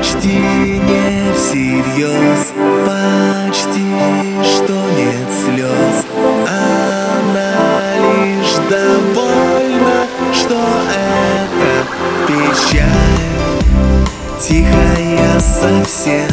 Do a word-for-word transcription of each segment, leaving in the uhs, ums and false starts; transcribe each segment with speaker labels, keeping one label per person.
Speaker 1: почти не всерьез, почти что нет слез. Она лишь довольна, что это печаль тихая совсем.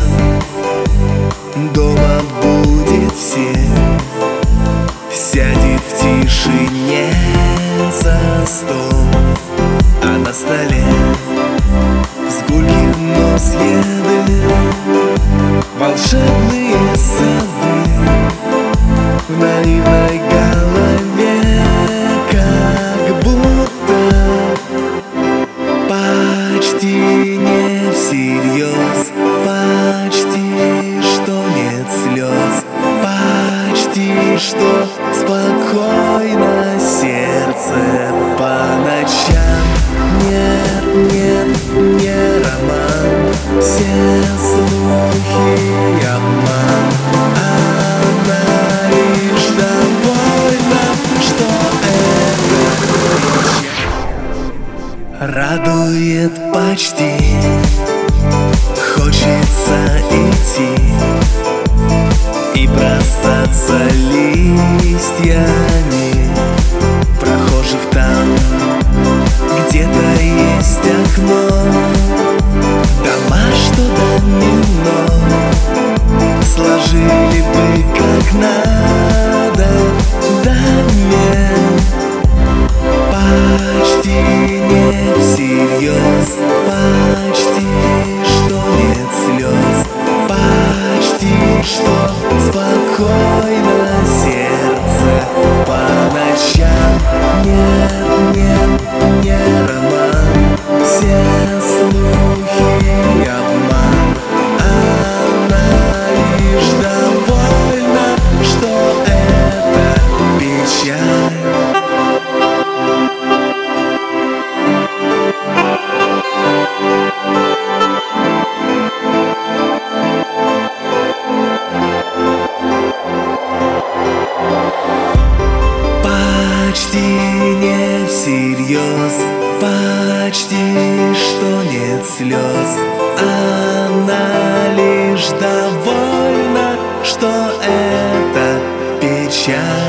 Speaker 1: Дома будет всем, сядет в тишине за стол, а на столе сгулькин нос еды, волшебные сады в наивной голове, как будто почти не всерьез, почти что нет слез, почти что спокойно сердце по ночам. Нет, нет, не роман, все слухи обман. Она лишь довольна, что это радует почти. Хочется идти и бросаться листьями прохожих там. Где-то есть окно, дома, что домино сложили бы как надо домен. Почти не всерьез, почти что нет слез, почти что спокойно сердце по ночам. Нет, нет, не роман, все слухи обман. Она лишь довольна, что это печаль. Почти не всерьез, почти что нет слез. Она лишь довольна, что это печаль.